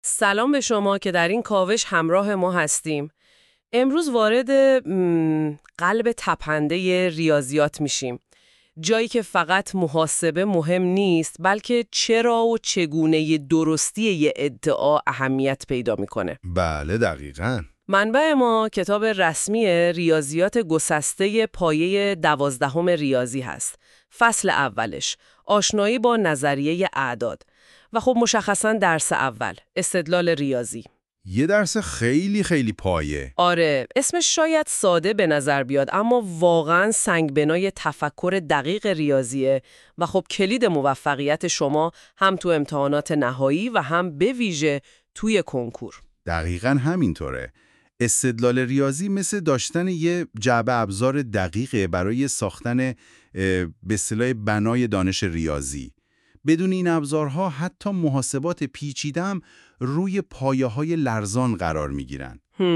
سلام به شما که در این کاوش همراه ما هستیم. امروز وارد قلب تپنده ریاضیات میشیم. جایی که فقط محاسبه مهم نیست، بلکه چرا و چگونه درستی یه ادعا اهمیت پیدا میکنه. بله دقیقاً. منبع ما کتاب رسمی ریاضیات گسسته پایه 12 ریاضی هست. فصل اولش، آشنایی با نظریه اعداد. و خب مشخصاً درس اول، استدلال ریاضی. یه درس خیلی خیلی پایه. آره، اسمش شاید ساده به نظر بیاد، اما واقعاً سنگبنای تفکر دقیق ریاضیه و خب کلید موفقیت شما هم تو امتحانات نهایی و هم به ویژه توی کنکور. دقیقاً همینطوره. استدلال ریاضی مثل داشتن یه جعبه ابزار دقیقه برای ساختن به اصطلاح بنای دانش ریاضی. بدون این ابزارها حتی محاسبات پیچیده‌ام روی پایه‌های لرزان قرار می‌گیرن.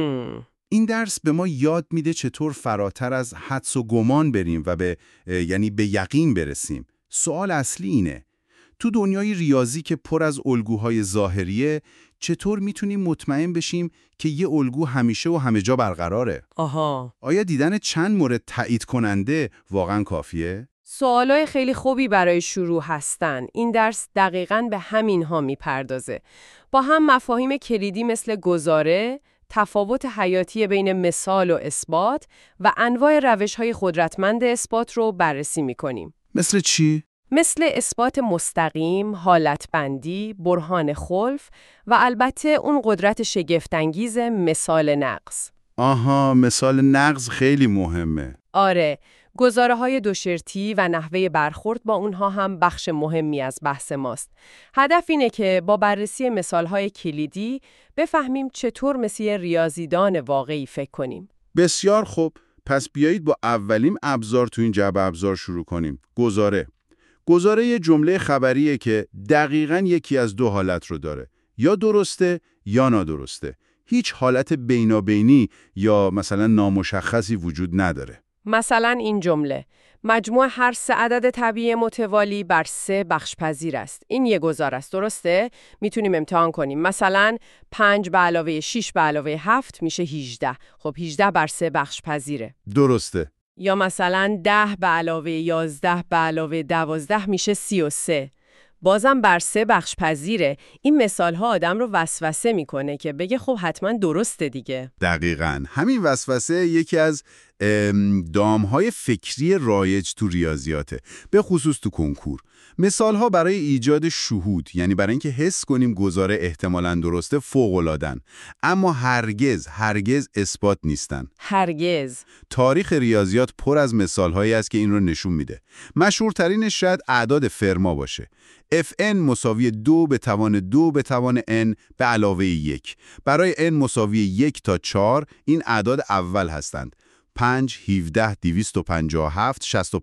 این درس به ما یاد میده چطور فراتر از حدس و گمان بریم و یعنی به یقین برسیم. سوال اصلی اینه: تو دنیای ریاضی که پر از الگوهای ظاهریه، چطور میتونیم مطمئن بشیم که یه الگو همیشه و همه جا برقراره؟ آیا دیدن چند مورد تایید کننده واقعاً کافیه؟ سوالای خیلی خوبی برای شروع هستن. این درس دقیقاً به همین ها میپردازه. با هم مفاهیم کلیدی مثل گزاره، تفاوت حیاتی بین مثال و اثبات و انواع روش‌های قدرتمند اثبات رو بررسی میکنیم. مثل چی؟ مثل اثبات مستقیم، حالتبندی، برهان خلف و البته اون قدرت شگفت‌انگیز مثال نقض. آها، مثال نقض خیلی مهمه. آره، گزاره‌های دوشرطی و نحوه برخورد با اونها هم بخش مهمی از بحث ماست. هدف اینه که با بررسی مثال‌های کلیدی بفهمیم چطور مثل ریاضیدان واقعی فکر کنیم. بسیار خوب، پس بیایید با اولین ابزار تو این جعبه ابزار شروع کنیم. گزاره. گزاره یه جمله خبریه که دقیقاً یکی از دو حالت رو داره. یا درسته یا نادرسته. هیچ حالت بینابینی یا مثلا نامشخصی وجود نداره. مثلا این جمله: مجموع هر سه عدد طبیعی متوالی بر 3 بخش‌پذیر است. این یه گزاره است، درسته؟ میتونیم امتحان کنیم. مثلا 5 به علاوه 6 به علاوه 7 میشه 18. خب 18 بر 3 بخش‌پذیره. درسته. یا مثلا 10 به علاوه 11 به علاوه 12 میشه 33. بازم بر 3 بخش‌پذیره. این مثال‌ها آدم رو وسوسه میکنه که بگه خب حتما درسته دیگه. دقیقاً. همین وسوسه یکی از دامهای فکری رایج تو ریاضیاته، به خصوص تو کنکور. مثالها برای ایجاد شهود، یعنی برای اینکه حس کنیم گزاره احتمالاً درسته، فوق‌العاده‌ان، اما هرگز اثبات نیستن. هرگز. تاریخ ریاضیات پر از مثالهایی است که این رو نشون میده. مشهورترینش شاید اعداد فرما باشه. Fn مساوی 2 به توان 2 به توان n به علاوه 1. برای n مساوی 1 تا 4 این اعداد اول هستند. 5، 17، 257،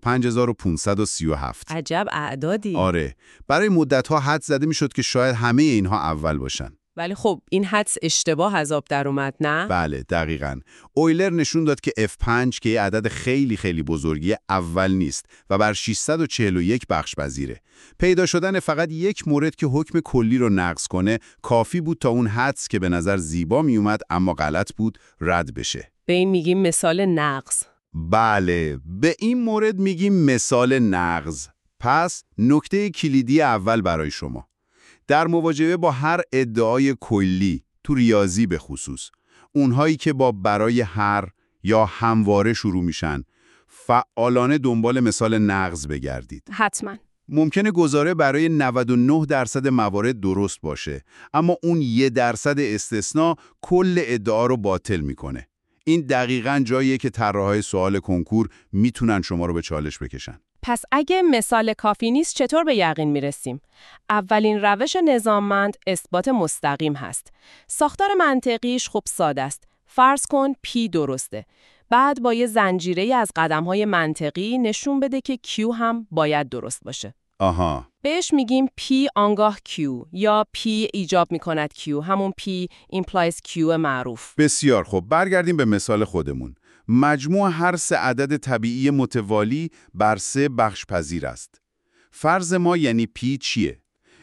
65537. عجب اعدادی. آره، برای مدت‌ها حدس زده میشد که شاید همه اینها اول باشن. ولی خب این حدس اشتباه از آب در اومد، نه؟ بله، دقیقاً. اویلر نشون داد که F5 که یه عدد خیلی خیلی بزرگی اول نیست و بر 641 بخش پذیره. پیدا شدن فقط یک مورد که حکم کلی رو نقض کنه کافی بود تا اون حدس که به نظر زیبا می اومد اما غلط بود رد بشه. به این میگیم مثال نقض. بله، به این مورد میگیم مثال نقض. پس نکته کلیدی اول برای شما: در مواجهه با هر ادعای کلی تو ریاضی به خصوص، اونهایی که با برای هر یا همواره شروع میشن، فعالانه دنبال مثال نقض بگردید. حتما. ممکنه گزاره برای 99% موارد درست باشه، اما اون 1% استثناء کل ادعا رو باطل میکنه. این دقیقاً جاییه که طراحای سوال کنکور میتونن شما رو به چالش بکشن. پس اگه مثال کافی نیست چطور به یقین میرسیم؟ اولین روش نظاممند اثبات مستقیم هست. ساختار منطقیش خوب ساده است. فرض کن P درسته. بعد با یه زنجیره از قدم‌های منطقی نشون بده که Q هم باید درست باشه. آها. بهش میگیم P آنگاه Q یا P ایجاب میکند Q، همون P implies Q معروف. بسیار خوب، برگردیم به مثال خودمون. مجموع هر سه عدد طبیعی متوالی بر 3 بخش پذیر است. فرض ما یعنی P چیه؟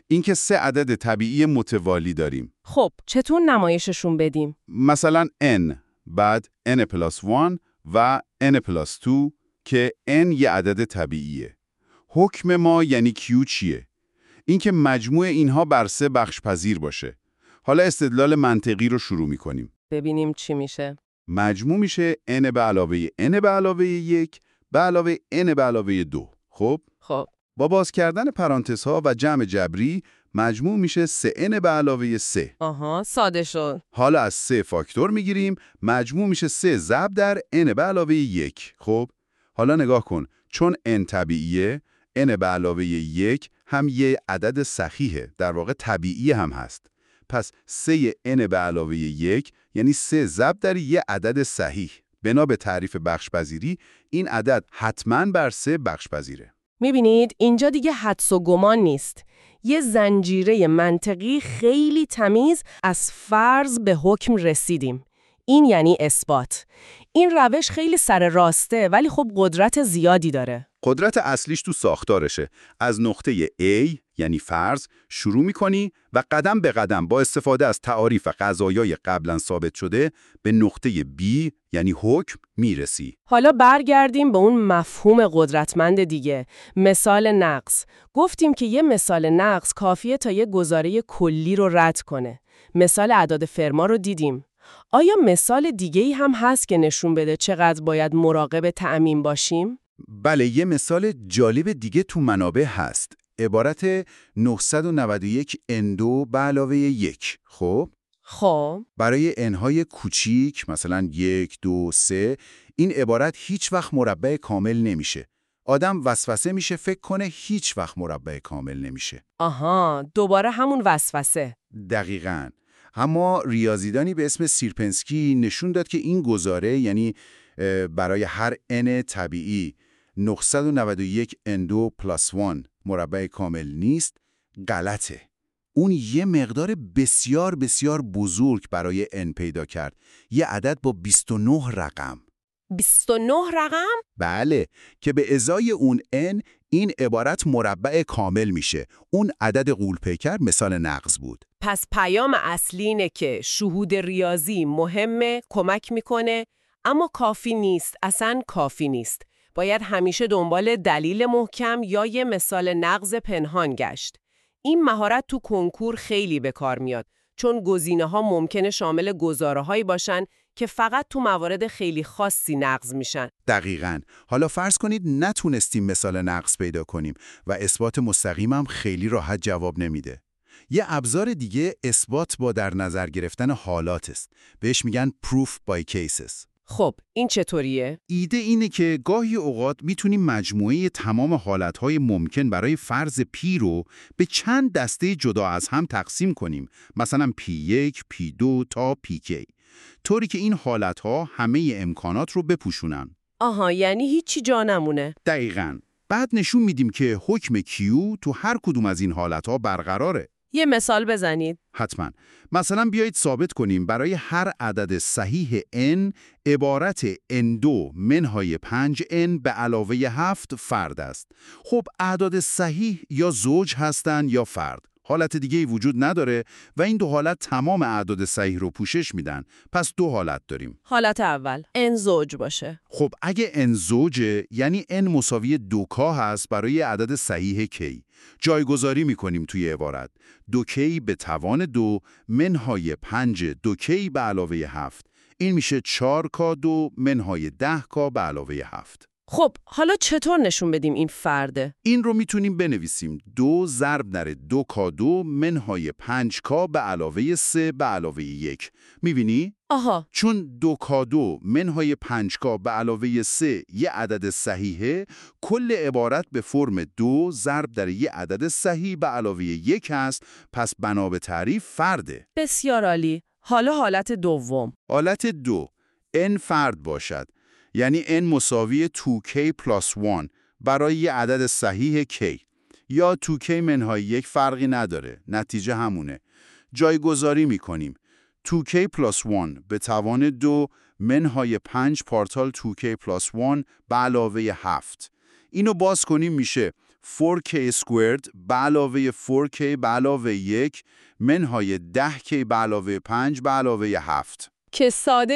اینکه 3 عدد طبیعی متوالی داریم. خب چطور نمایششون بدیم؟ مثلا n، بعد n+1 و n+2 که n یه عدد طبیعیه. حکم ما یعنی Q چیه؟ اینکه مجموع اینها بر 3 بخش پذیر باشه. حالا استدلال منطقی رو شروع می‌کنیم. ببینیم چی میشه. مجموع میشه n به علاوه n به علاوه 1 به علاوه n به علاوه 2. خب با باز کردن پرانتزها و جمع جبری مجموع میشه 3n به علاوه 3. آها، ساده شد. حالا از 3 فاکتور میگیریم، مجموع میشه 3 ضرب در n به علاوه 1. خب حالا نگاه کن، چون n طبیعیه، n به علاوه 1 هم یه عدد صحیحه، در واقع طبیعی هم هست. پس 3 n به علاوه 1 یعنی 3 ضرب در یه عدد صحیح. بنا به تعریف بخش‌پذیری این عدد حتماً بر 3 بخش‌پذیره. میبینید اینجا دیگه حدس و گمان نیست. یه زنجیره منطقی خیلی تمیز از فرض به حکم رسیدیم. این یعنی اثبات. این روش خیلی سر راسته ولی خب قدرت زیادی داره. قدرت اصلیش تو ساختارشه. از نقطه A یعنی فرض شروع می‌کنی و قدم به قدم با استفاده از تعاریف و قضایای قبلا ثابت شده به نقطه B یعنی حکم میرسی. حالا برگردیم به اون مفهوم قدرتمند دیگه، مثال نقص. گفتیم که یه مثال نقص کافیه تا یه گزاره کلی رو رد کنه. مثال اعداد فرما رو دیدیم. آیا مثال دیگه‌ای هم هست که نشون بده چقدر باید مراقب تعمیم باشیم؟ بله، یه مثال جالب دیگه تو منابع هست. عبارت 991 n2 به علاوه 1. خب برای n-های کوچیک مثلا 1، 2، 3 این عبارت هیچ وقت مربع کامل نمیشه. آدم وسوسه میشه فکر کنه هیچ وقت مربع کامل نمیشه. آها، دوباره همون وسوسه. دقیقاً. اما ریاضیدانی به اسم سیرپنسکی نشون داد که این گزاره، یعنی برای هر n طبیعی 991 n2 + 1 مربع کامل نیست، غلطه. اون یه مقدار بسیار بسیار بزرگ برای n پیدا کرد. یه عدد با 29 رقم. 29 رقم؟ بله، که به ازای اون n این عبارت مربع کامل میشه. اون عدد غول‌پیکر مثال نقض بود. پس پیام اصلی اینه که شهود ریاضی مهمه، کمک میکنه، اما کافی نیست، اصلاً کافی نیست. باید همیشه دنبال دلیل محکم یا یه مثال نقض پنهان گشت. این مهارت تو کنکور خیلی به کار میاد، چون گزینه‌ها ممکنه شامل گزاره‌هایی باشن که فقط تو موارد خیلی خاصی نقض میشن. دقیقاً. حالا فرض کنید نتونستیم مثال نقض پیدا کنیم و اثبات مستقیم هم خیلی راحت جواب نمیده. یه ابزار دیگه اثبات با در نظر گرفتن حالات است. بهش میگن proof by cases. خب این چطوریه؟ ایده اینه که گاهی اوقات میتونیم مجموعه تمام حالتهای ممکن برای فرض P رو به چند دسته جدا از هم تقسیم کنیم. مثلا P1، P2 تا Pk. طوری که این حالتها همه امکانات رو بپوشونن. آها، یعنی هیچی جا نمونه. دقیقاً. بعد نشون میدیم که حکم Q تو هر کدوم از این حالتها برقراره. یه مثال بزنید. حتما. مثلا بیایید ثابت کنیم برای هر عدد صحیح n عبارت n2 منهای 5n به علاوه 7 فرد است. خب اعداد صحیح یا زوج هستن یا فرد. حالت دیگه‌ای وجود نداره و این دو حالت تمام اعداد صحیح رو پوشش میدن. پس دو حالت داریم. حالت اول n زوج باشه. خب اگه n زوجه یعنی n مساوی 2k هست برای عدد صحیح k. جایگذاری میکنیم توی عبارت 2k به توان 2 منهای 5 2k به علاوه 7. این میشه 4k2 منهای 10k به علاوه 7. خب حالا چطور نشون بدیم این فرده؟ این رو میتونیم بنویسیم 2 ضرب در 2k2 منهای 5k به علاوه 3 به علاوه 1. میبینی؟ آها. چون 2k2 منهای 5k به علاوه 3 یه عدد صحیحه، کل عبارت به فرم 2 ضرب در یه عدد صحیح به علاوه 1 هست، پس بنا به تعریف فرده. بسیار عالی. حالا حالت دوم. حالت 2 n فرد باشد. یعنی n مساوی 2k + 1 برای یه عدد صحیح k. یا 2k منهای 1 فرقی نداره. نتیجه همونه. جایگذاری میکنیم. 2k + 1 به توان 2 منهای 5 پارتال 2k + 1 به علاوه 7. اینو باز کنیم میشه 4k squared به علاوه 4k به علاوه 1 منهای 10k به علاوه 5 به علاوه 7. که ساده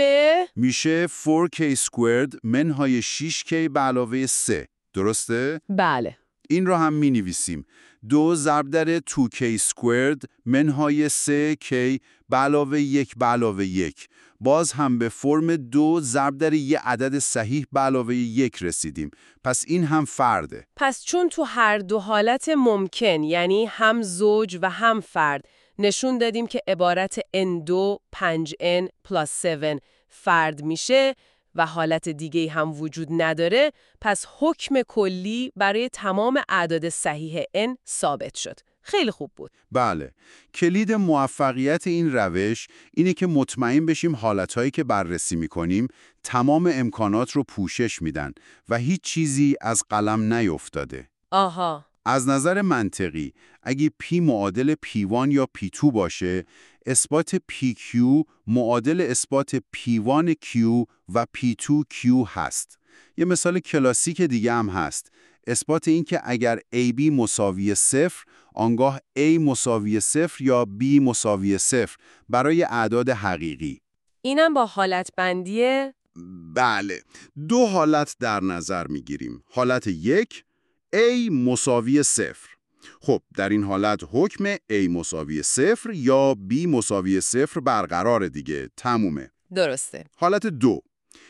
میشه 4k squared منهای 6k به علاوه 3. درسته؟ بله. این رو هم می نویسیم. 2 ضرب در 2k squared منهای 3k به علاوه 1 به علاوه 1. باز هم به فرم 2 ضرب در یه عدد صحیح به علاوه 1 رسیدیم. پس این هم فرده. پس چون تو هر دو حالت ممکن، یعنی هم زوج و هم فرد، نشون دادیم که عبارت n2 5n plus 7 فرد میشه و حالت دیگه هم وجود نداره، پس حکم کلی برای تمام اعداد صحیح n ثابت شد. خیلی خوب بود. بله. کلید موفقیت این روش اینه که مطمئن بشیم حالتهایی که بررسی میکنیم تمام امکانات رو پوشش میدن و هیچ چیزی از قلم نیفتاده. آها. از نظر منطقی، اگه P معادل P1 یا P2 باشه، اثبات PQ معادل اثبات P1Q و P2Q هست. یه مثال کلاسیک دیگه هم هست. اثبات این که اگر AB مساوی 0، آنگاه A مساوی 0 یا B مساوی 0 برای اعداد حقیقی. اینم با حالت بندیه؟ بله. 2 حالت در نظر میگیریم. حالت 1، A مساوی 0. خب در این حالت حکم A مساوی 0 یا B مساوی 0 برقرار دیگه. تمومه. درسته. حالت 2،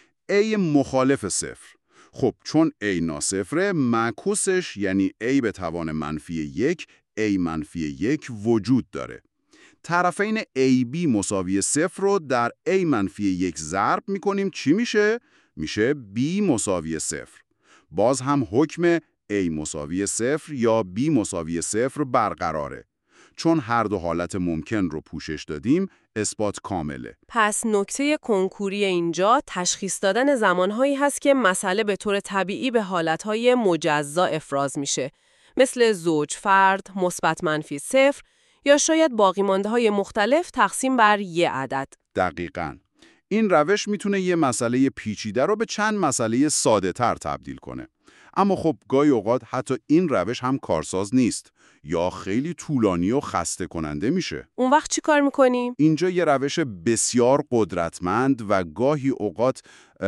A مخالف 0. خب چون A ناصفره، معکوسش یعنی A به توان منفی 1، A منفی 1 وجود داره. طرفین AB مساوی 0 رو در A منفی 1 ضرب میکنیم. چی میشه؟ میشه B مساوی 0. باز هم حکم A مساوی 0 یا B مساوی 0 برقراره. چون هر دو حالت ممکن رو پوشش دادیم، اثبات کامله. پس نکته کنکوری اینجا تشخیص دادن زمانهایی هست که مسئله به طور طبیعی به حالتهای مجزا افراز میشه. مثل زوج فرد، مثبت منفی 0 یا شاید باقی مانده های مختلف تقسیم بر یه عدد. دقیقاً. این روش میتونه یه مسئله پیچیده رو به چند مسئله ساده تر تبدیل کنه. اما خب گاهی اوقات حتی این روش هم کارساز نیست یا خیلی طولانی و خسته کننده میشه. اون وقت چی کار میکنیم؟ اینجا یه روش بسیار قدرتمند و گاهی اوقات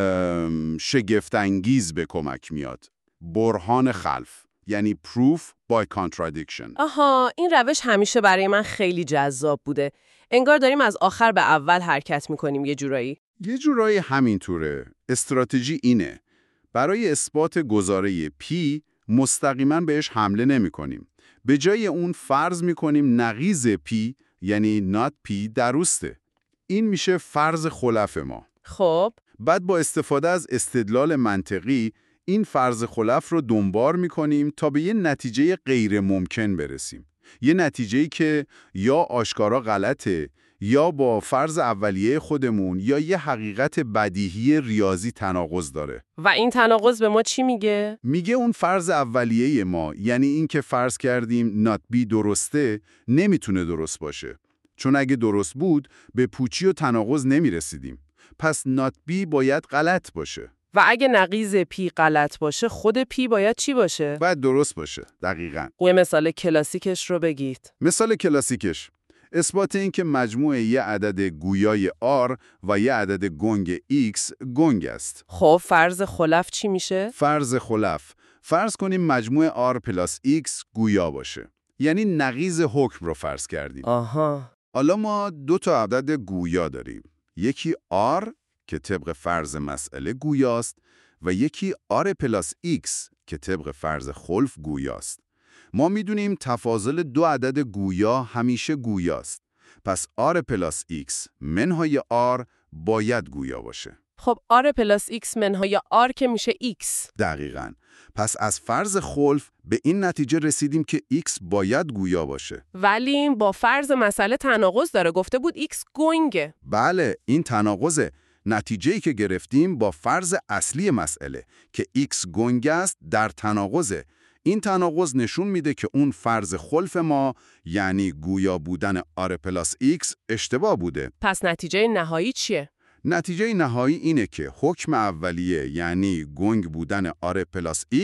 شگفت‌انگیز به کمک میاد. برهان خلف، یعنی proof by contradiction. آها، این روش همیشه برای من خیلی جذاب بوده. انگار داریم از آخر به اول حرکت میکنیم یه جورایی همینطوره. استراتژی اینه. برای اثبات گزاره P مستقیما بهش حمله نمی کنیم. به جای اون فرض می کنیم نقیض P یعنی not P درسته. این میشه فرض خلف ما. خب بعد با استفاده از استدلال منطقی این فرض خلف رو دنبال می کنیم تا به یه نتیجه غیر ممکن برسیم. یه نتیجه‌ای که یا آشکارا غلطه یا با فرض اولیه خودمون یا یه حقیقت بدیهی ریاضی تناقض داره. و این تناقض به ما چی میگه؟ میگه اون فرض اولیه ما، یعنی این که فرض کردیم not B درسته، نمیتونه درست باشه. چون اگه درست بود به پوچی و تناقض نمیرسیدیم. پس not B باید غلط باشه. و اگه نقیض پی غلط باشه، خود پی باید چی باشه؟ باید درست باشه. دقیقاً. یه مثال کلاسیکش رو بگید. مثال کلاسیکش اثبات این که مجموع یه عدد گویای R و یه عدد گنگ X گنگ است. خب فرض خلف چی میشه؟ فرض خلف. فرض کنیم مجموع R پلاس X گویا باشه. یعنی نقیض حکم رو فرض کردیم. آها. حالا ما 2 تا عدد گویا داریم. یکی R که طبق فرض مسئله گویاست و یکی R پلاس X که طبق فرض خلف گویاست. ما میدونیم تفاضل 2 عدد گویا همیشه گویاست. پس R پلاس X منهای R باید گویا باشه. خب R پلاس X منهای R که میشه X. دقیقاً. پس از فرض خلف به این نتیجه رسیدیم که X باید گویا باشه. ولی با فرض مسئله تناقض داره. گفته بود X گنگه. بله، این تناقضه. نتیجه‌ای که گرفتیم با فرض اصلی مسئله که X گنگ است در تناقضه. این تناقض نشون میده که اون فرض خلف ما یعنی گویا بودن R پلاس X اشتباه بوده. پس نتیجه نهایی چیه؟ نتیجه نهایی اینه که حکم اولیه یعنی گنگ بودن R پلاس X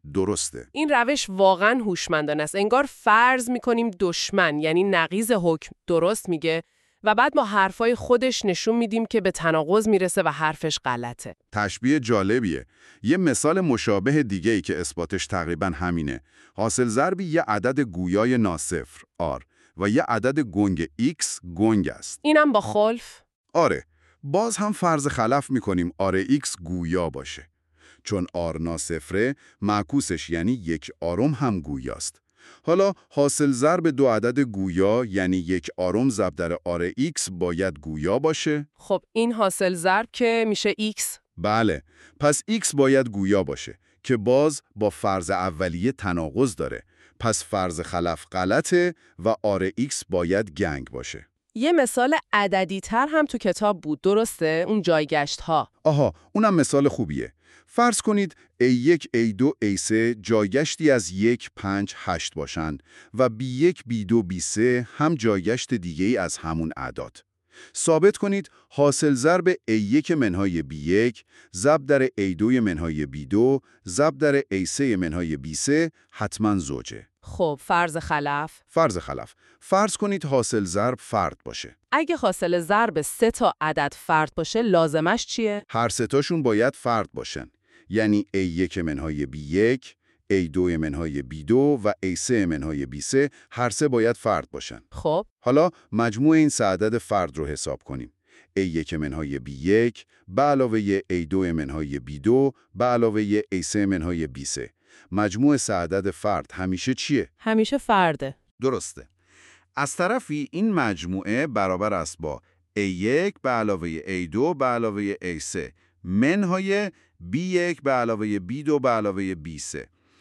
درسته. این روش واقعا هوشمندانه است. انگار فرض می‌کنیم دشمن یعنی نقیض حکم درست میگه و بعد با حرفای خودش نشون میدیم که به تناقض میرسه و حرفش غلطه. تشبیه جالبیه. یه مثال مشابه دیگه‌ای که اثباتش تقریباً همینه. حاصل ضربی یه عدد گویای ناصفر R و یه عدد گنگ X گنگ است. اینم با خلف؟ آره. باز هم فرض خلف می‌کنیم X گویا باشه. چون R ناصفره، معکوسش یعنی یک آرم هم گویاست. حالا حاصل ضرب دو عدد گویا یعنی یک آرم ضرب در X باید گویا باشه؟ خب این حاصل ضرب که میشه X؟ بله، پس X باید گویا باشه که باز با فرض اولیه تناقض داره. پس فرض خلف غلطه و X باید گنگ باشه. یه مثال عددی تر هم تو کتاب بود درسته؟ اون جایگشت ها. آها، اونم مثال خوبیه. فرض کنید A1, A2, A3 جایگشتی از 1, 5, 8 باشند و B1, B2, B3 هم جایگشت دیگه‌ای از همون اعداد. ثابت کنید حاصل ضرب A1 منهای B1 ضرب در A2 منهای B2 ضرب در A3 منهای B3 حتما زوجه. خب فرض خلف؟ فرض کنید حاصل ضرب فرد باشه. اگه حاصل ضرب 3 تا عدد فرد باشه لازمش چیه؟ هر سه تاشون باید فرد باشن. یعنی A1 منهای B1 A2 منهای B2 و A3 منهای B3 هر سه باید فرد باشن. خب حالا مجموع این سه عدد فرد رو حساب کنیم. A1 منهای B1 به علاوه A2 منهای B2 به علاوه A3 منهای B3. مجموع سه عدد فرد همیشه چیه؟ همیشه فرده. درسته. از طرفی این مجموعه برابر است با A1 به علاوه A2 به علاوه A3 منهای B1 به علاوه B2 به علاوه B3.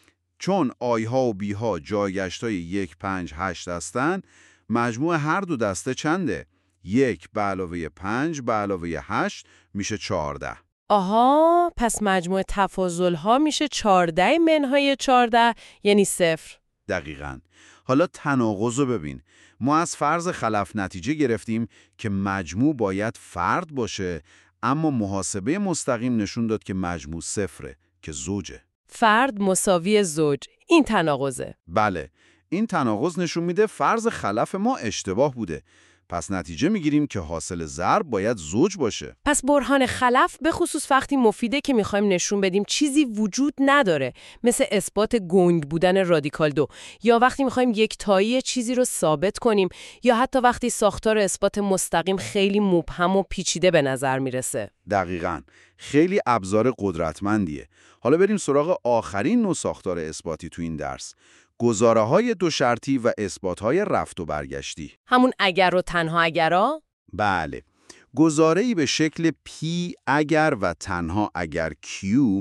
چون آی ها و بی ها جایگشت های 1, 5, 8 هستند، مجموع هر دو دسته چنده؟ 1 به علاوه 5 به علاوه 8 میشه 14. آها، پس مجموع تفاضل ها میشه 14 منهای 14 یعنی 0. دقیقاً. حالا تناقض رو ببین. ما از فرض خلف نتیجه گرفتیم که مجموع باید فرد باشه، اما محاسبه مستقیم نشون داد که مجموع صفره که زوجه. فرد مساوی زوج. این تناقضه. بله، این تناقض نشون میده فرض خلف ما اشتباه بوده. پس نتیجه میگیریم که حاصل ضرب باید زوج باشه. پس برهان خلف به خصوص وقتی مفیده که میخوایم نشون بدیم چیزی وجود نداره، مثل اثبات گنگ بودن رادیکال 2، یا وقتی میخوایم یک تایی چیزی رو ثابت کنیم، یا حتی وقتی ساختار اثبات مستقیم خیلی مبهم و پیچیده به نظر میرسه. دقیقاً. خیلی ابزار قدرتمندیه. حالا بریم سراغ آخرین نوع ساختار اثباتی تو این درس. گزاره‌های دو شرطی و اثبات‌های رفت و برگشتی. همون اگر و تنها اگرا؟ بله. گزاره‌ای به شکل P اگر و تنها اگر Q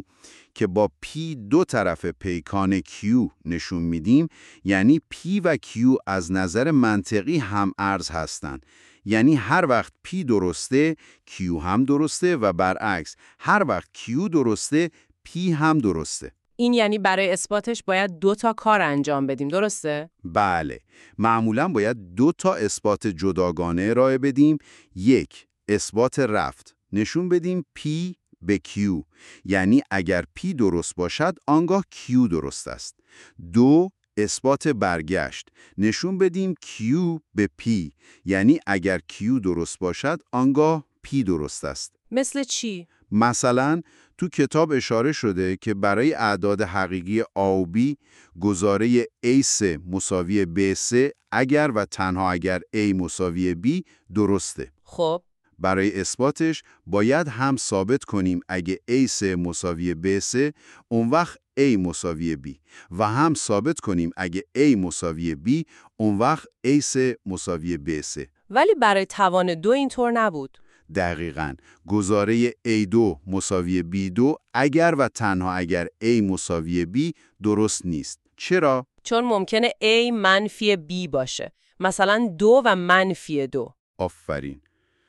که با P دو طرف پیکان Q نشون میدیم، یعنی P و Q از نظر منطقی هم ارز هستند. یعنی هر وقت P درسته، Q هم درسته و برعکس. هر وقت Q درسته، P هم درسته. این یعنی برای اثباتش باید 2 تا کار انجام بدیم، درسته؟ بله. معمولاً باید 2 تا اثبات جداگانه ارائه بدیم. 1. اثبات رفت. نشون بدیم P به Q. یعنی اگر P درست باشد، آنگاه Q درست است. 2. اثبات برگشت. نشون بدیم Q به P. یعنی اگر Q درست باشد، آنگاه P درست است. مثل چی؟ مثلا تو کتاب اشاره شده که برای اعداد حقیقی A و B گزاره A3 مساوی B3 اگر و تنها اگر A مساوی B درسته. خب برای اثباتش باید هم ثابت کنیم اگه A3 مساوی B3 اون وقت A مساوی B و هم ثابت کنیم اگه A مساوی B اون وقت A3 مساوی B3. ولی برای توان 2 اینطور نبود. دقیقاً. گزاره A2 مساوی B2 اگر و تنها اگر A مساوی B درست نیست. چرا؟ چون ممکنه A منفی B باشه. مثلا 2 و منفی 2. آفرین.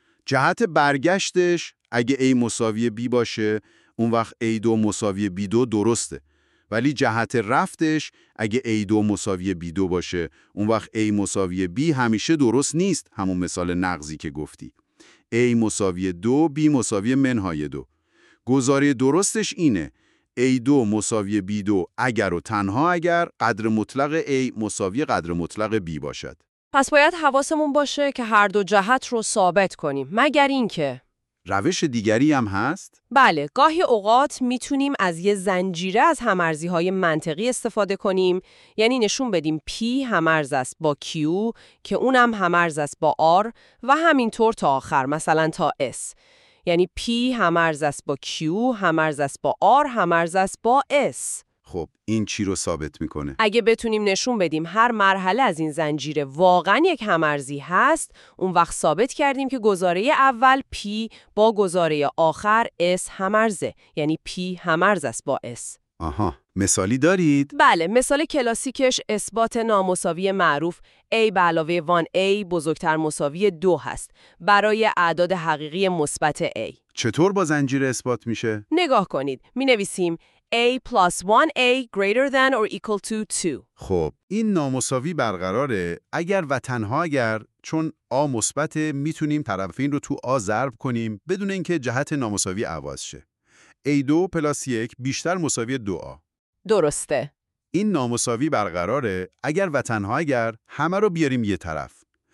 جهت برگشتش اگه A مساوی B باشه اون وقت A2 مساوی B2 درسته. ولی جهت رفتش اگه A2 مساوی B2 باشه اون وقت A مساوی B همیشه درست نیست. همون مثال نقضی که گفتی. A مساوی 2 B مساوی منهای 2. گزاره درستش اینه A2 مساوی B2 اگر و تنها اگر قدر مطلق A مساوی قدر مطلق B باشد. پس باید حواسمون باشه که هر دو جهت رو ثابت کنیم، مگر اینکه روش دیگری هم هست؟ بله، گاهی اوقات میتونیم از یه زنجیره از همارزی‌های منطقی استفاده کنیم، یعنی نشون بدیم P همارز است با Q که اونم همارز است با R و همینطور تا آخر، مثلا تا S. یعنی P همارز است با Q، همارز است با R، همارز است با S. خب این چی رو ثابت میکنه؟ اگه بتونیم نشون بدیم هر مرحله از این زنجیره واقعا یک همارزی هست، اون وقت ثابت کردیم که گزاره اول P با گزاره آخر S همارزه، یعنی P همارز است با S. آها، مثالی دارید؟ بله، مثال کلاسیکش اثبات نامساوی معروف A به علاوه 1A بزرگتر مساوی 2 هست برای اعداد حقیقی مثبت A. چطور با زنجیره اثبات میشه؟ نگاه کنید، می نویسیم A plus 1A greater than or equal to 2. خب این نامساوی برقراره اگر و تنها اگر، چون A مثبت میتونیم طرفین رو تو A ضرب کنیم بدون اینکه جهت نامساوی عوض شه. A2 پلاس 1 بیشتر مساوی 2A. درسته. این نامساوی برقراره اگر و تنها اگر همه رو بیاریم یه طرف.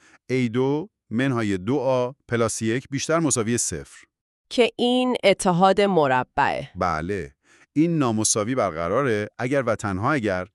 A2 منهای 2A پلاس 1 بیشتر مساوی 0. که این اتحاد مربعه. بله. این نامساوی برقراره اگر و تنها اگر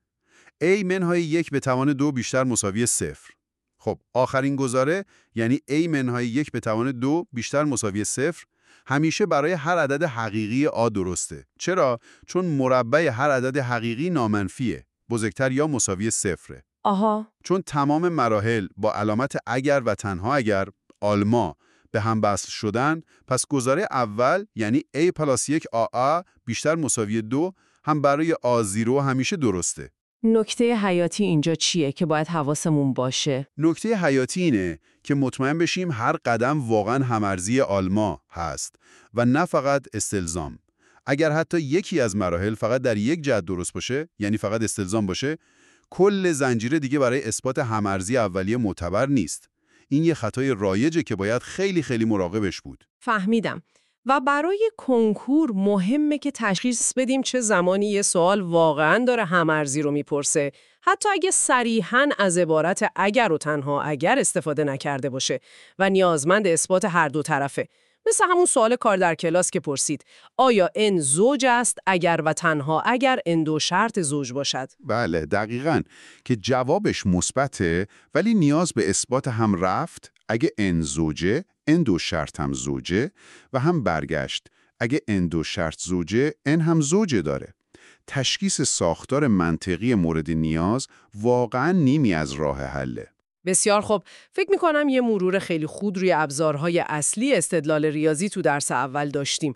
A منهای 1 به توان 2 بیشتر مساوی 0. خب آخرین گزاره یعنی A منهای 1 به توان 2 بیشتر مساوی 0 همیشه برای هر عدد حقیقی A درسته. چرا؟ چون مربع هر عدد حقیقی نامنفیه. بزرگتر یا مساوی 0. آها. چون تمام مراحل با علامت اگر و تنها اگر آلما به هم وصل شدن، پس گزاره اول یعنی A پلاس 1 AA بیشتر مساوی 2 هم برای A0 همیشه درسته. نکته حیاتی اینجا چیه که باید حواسمون باشه؟ نکته حیاتی اینه که مطمئن بشیم هر قدم واقعا همارزی آلما هست و نه فقط استلزام. اگر حتی یکی از مراحل فقط در یک جهت درست باشه، یعنی فقط استلزام باشه، کل زنجیره دیگه برای اثبات همارزی اولیه معتبر نیست. این یه خطای رایجه که باید خیلی خیلی مراقبش بود. فهمیدم. و برای کنکور مهمه که تشخیص بدیم چه زمانی یه سوال واقعاً داره همارزی رو میپرسه، حتی اگه صریحاً از عبارت اگر و تنها اگر استفاده نکرده باشه و نیازمند اثبات هر دو طرفه. مثل همون سوال کار در کلاس که پرسید آیا ان زوج است اگر و تنها اگر ان دو شرط زوج باشد؟ بله دقیقاً که جوابش مثبته ولی نیاز به اثبات هم رفت اگه ان زوجه، ان دو شرط هم زوجه و هم برگشت اگه ان دو شرط زوجه، ان هم زوجه داره. تشخیص ساختار منطقی مورد نیاز واقعاً نیمی از راه حله. بسیار خوب. فکر می‌کنم یه مرور خیلی خوب روی ابزارهای اصلی استدلال ریاضی تو درس اول داشتیم.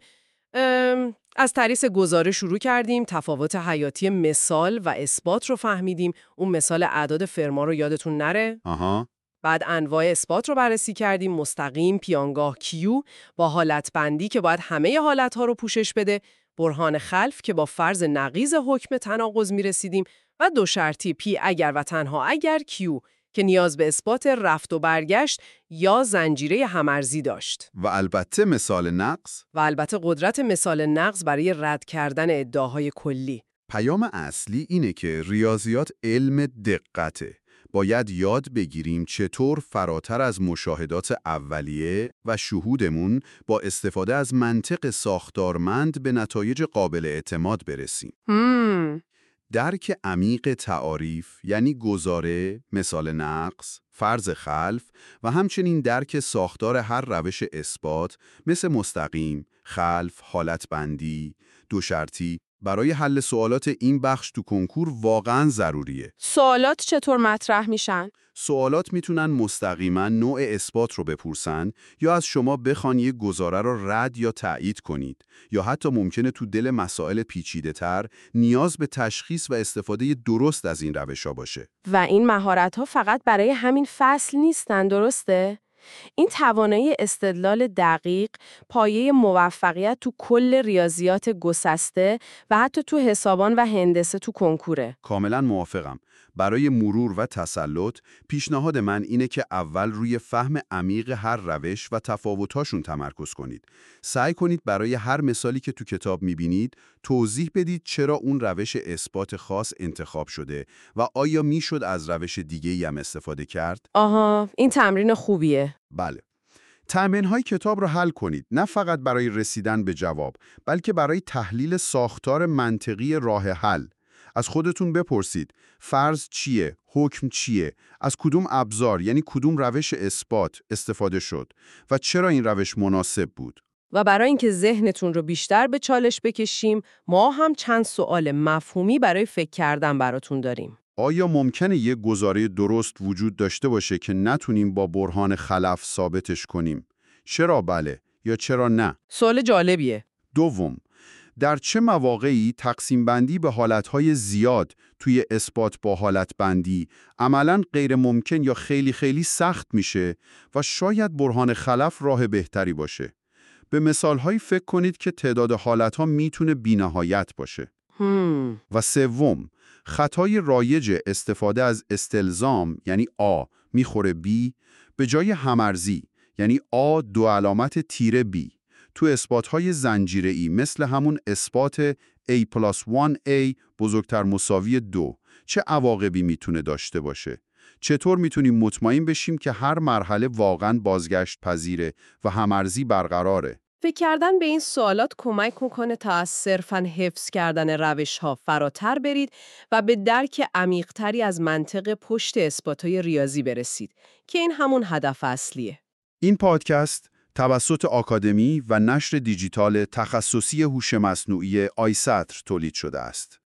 از تعریف گزاره شروع کردیم، تفاوت حیاتی مثال و اثبات رو فهمیدیم. اون مثال اعداد فرما رو یادتون نره؟ آها. بعد انواع اثبات رو بررسی کردیم، مستقیم، پیانگاه، کیو، با حالت بندی که باید همه حالت‌ها رو پوشش بده، برهان خلف که با فرض نقیض حکم تناقض می‌رسیدیم و دو شرطی پی اگر و تنها اگر کیو که نیاز به اثبات رفت و برگشت یا زنجیره همارزی داشت. و البته مثال نقض. و البته قدرت مثال نقض برای رد کردن ادعاهای کلی. پیام اصلی اینه که ریاضیات علم دقته. باید یاد بگیریم چطور فراتر از مشاهدات اولیه و شهودمون با استفاده از منطق ساختارمند به نتایج قابل اعتماد برسیم. درک عمیق تعاریف یعنی گزاره، مثال نقض، فرض خلف و همچنین درک ساختار هر روش اثبات مثل مستقیم، خلف، حالت بندی، دو شرطی برای حل سوالات این بخش تو کنکور واقعاً ضروریه. سوالات چطور مطرح میشن؟ سوالات میتونن مستقیما نوع اثبات رو بپرسن یا از شما بخوان یک گزاره رو رد یا تایید کنید یا حتی ممکنه تو دل مسائل پیچیده‌تر نیاز به تشخیص و استفاده درست از این روش‌ها باشه. و این مهارت‌ها فقط برای همین فصل نیستن، درسته؟ این توانایی استدلال دقیق پایه موفقیت تو کل ریاضیات گسسته و حتی تو حسابان و هندسه تو کنکوره. کاملا موافقم. برای مرور و تسلط، پیشنهاد من اینه که اول روی فهم عمیق هر روش و تفاوت‌هاشون تمرکز کنید. سعی کنید برای هر مثالی که تو کتاب می‌بینید، توضیح بدید چرا اون روش اثبات خاص انتخاب شده و آیا میشد از روش دیگه‌ای هم استفاده کرد؟ آها، این تمرین خوبیه. بله. تمرین‌های کتاب رو حل کنید، نه فقط برای رسیدن به جواب، بلکه برای تحلیل ساختار منطقی راه حل. از خودتون بپرسید فرض چیه؟ حکم چیه؟ از کدوم ابزار یعنی کدوم روش اثبات استفاده شد و چرا این روش مناسب بود؟ و برای اینکه ذهنتون رو بیشتر به چالش بکشیم، ما هم چند سوال مفهومی برای فکر کردن براتون داریم. آیا ممکنه یک گزاره درست وجود داشته باشه که نتونیم با برهان خلف ثابتش کنیم؟ چرا بله یا چرا نه؟ سوال جالبیه. دوم، در چه مواقعی تقسیم بندی به حالتهای زیاد توی اثبات با حالت بندی عملاً غیر ممکن یا خیلی خیلی سخت میشه و شاید برهان خلف راه بهتری باشه؟ به مثالهایی فکر کنید که تعداد حالتها میتونه بی‌نهایت باشه. و سوم، خطای رایج استفاده از استلزام یعنی آ میخوره بی به جای همرزی یعنی آ دو علامت تیره بی تو اثبات‌های زنجیره‌ای مثل همون اثبات A+1A بزرگتر مساوی 2 چه عواقبی میتونه داشته باشه؟ چطور میتونیم مطمئن بشیم که هر مرحله واقعاً بازگشت پذیره و همرزی برقراره؟ فکر کردن به این سوالات کمک میکنه تا از صرفاً حفظ کردن روش‌ها فراتر برید و به درک عمیق‌تری از منطق پشت اثبات‌های ریاضی برسید که این همون هدف اصلیه. این پادکست توسط آکادمی و نشر دیجیتال تخصصی هوش مصنوعی آیسطر تولید شده است.